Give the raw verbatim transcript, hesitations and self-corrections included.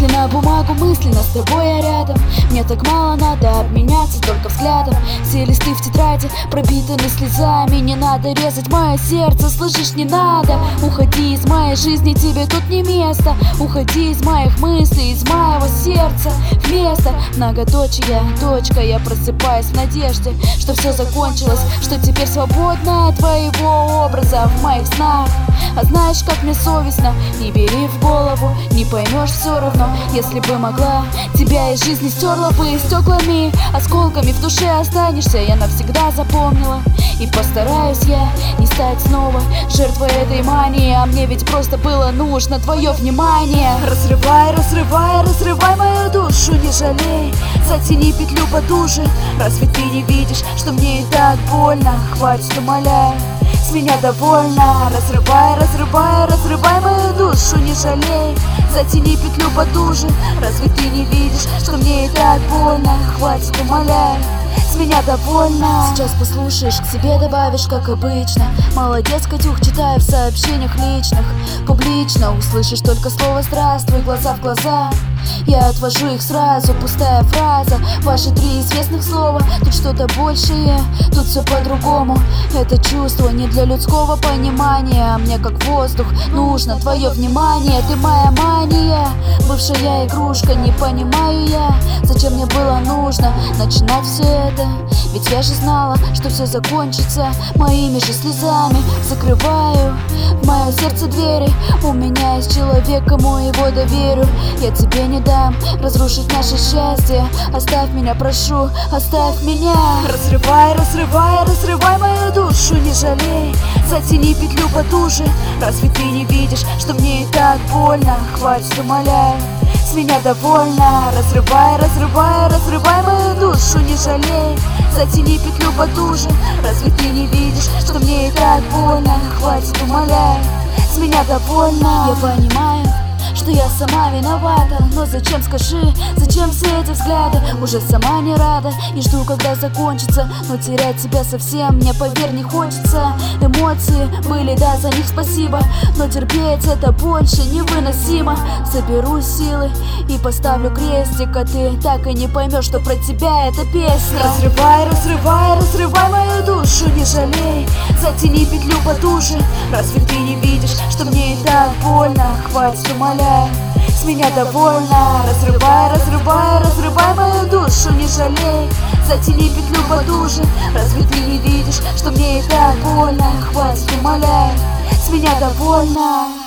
Если на бумагу мысленно с тобой я рядом, мне так мало надо обменяться только взглядом. Все листы в тетради пропитаны слезами. Не надо резать мое сердце, слышишь, не надо. Уходи из моей жизни, тебе тут не место. Уходи из моих мыслей, из моего сердца. Вместо многоточия, точка. Я просыпаюсь в надежде, что все закончилось, что теперь свободна от твоего образа в моих снах. А знаешь, как мне совестно? Не бери в голову, не поймешь все равно. Если бы могла, тебя из жизни стерла бы стеклами, осколками в душе останешься. Я навсегда запомнила, и постараюсь я не стать снова жертвой этой мании. А мне ведь просто было нужно твое внимание. Разрывай, разрывай, разрывай мою душу, не жалей. Затяни петлю потуже. Разве ты не видишь, что мне и так больно? Хватит, умоляю, с меня довольно. Разрывай, разрывай, разрывай мою душу, не жалей. Затяни петлю потуже. Разве ты не видишь, что мне и так больно? Хватит, умоляю, с меня довольно. Сейчас послушаешь, к себе добавишь, как обычно. Молодец, Катюх, читаю в сообщениях личных. Публично услышишь только слово «здравствуй», глаза в глаза. Я отвожу их сразу, пустая фраза. Ваши три известных слова, тут что-то большее, тут все по-другому. Это чувство не для людского понимания, а мне как воздух нужно твое внимание. Ты моя мания, бывшая игрушка, не понимаю я, зачем мне было нужно начинать все это. Ведь я же знала, что все закончится моими же слезами. Закрываю в мое сердце двери. У меня есть человек, кому его доверю. Я тебе не дам разрушить наше счастье. Оставь меня, прошу, оставь меня. Разрывай, разрывай, разрывай мою душу, не жалей. Затяни петлю потуже. Разве ты не видишь, что мне и так больно? Хватит, умоляю, с меня довольно. Разрывай, разрывай, разрывай мою душу, не жалей. Затяни петлю потуже. Разве ты не видишь, что мне и так больно? Хватит, умоляю, с меня довольно. Я понимаю, что я сама виновата, но зачем, скажи, зачем все эти взгляды? Уже сама не рада и жду, когда закончится. Но терять тебя совсем мне, поверь, не хочется. Эмоции были, да, за них спасибо, но терпеть это больше невыносимо. Соберу силы и поставлю крестик, а ты так и не поймешь, что про тебя эта песня. Разрывай, разрывай, разрывай мою душу, не жалей. Затяни петлю потуже. Разве ты не видишь, что мне и так больно? Хватит, умоляю, с меня довольно. Разрывай, разрывай, разрывай мою душу, не жалей. Затяни петлю потуже. Разве ты не видишь, что мне и так больно? Хватит, умоляю, с меня довольно.